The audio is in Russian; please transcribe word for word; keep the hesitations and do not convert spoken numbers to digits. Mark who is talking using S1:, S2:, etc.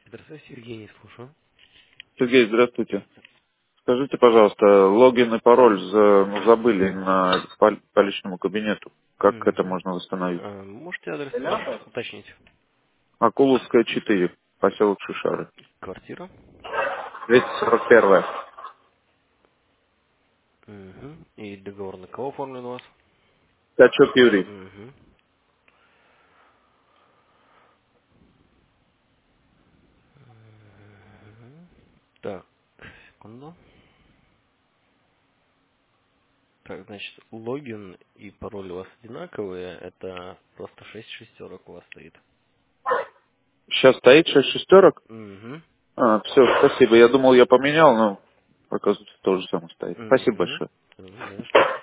S1: Здравствуйте, Сергей, не слушаю.
S2: Сергей, здравствуйте. Скажите, пожалуйста, логин и пароль за- ну, забыли на, по, по личному кабинету. Как это
S1: Мгм.
S2: можно восстановить?
S1: А, можете адрес ваш уточнить?
S2: Акуловская, четыре, поселок Шишары.
S1: Квартира.
S2: двести сорок один.
S1: Мгм. И договор на кого оформлен у вас?
S2: Качок Юрий.
S1: Мгм. Мгм. Так, секунду. Так, значит, логин и пароль у вас одинаковые. Это просто шесть шестерок у вас стоит.
S2: Сейчас стоит шесть шестерок?
S1: Угу.
S2: А, все, спасибо. Я думал, я поменял, но оказывается, то же самое стоит. Спасибо
S1: Угу.
S2: большое.
S1: Не за что.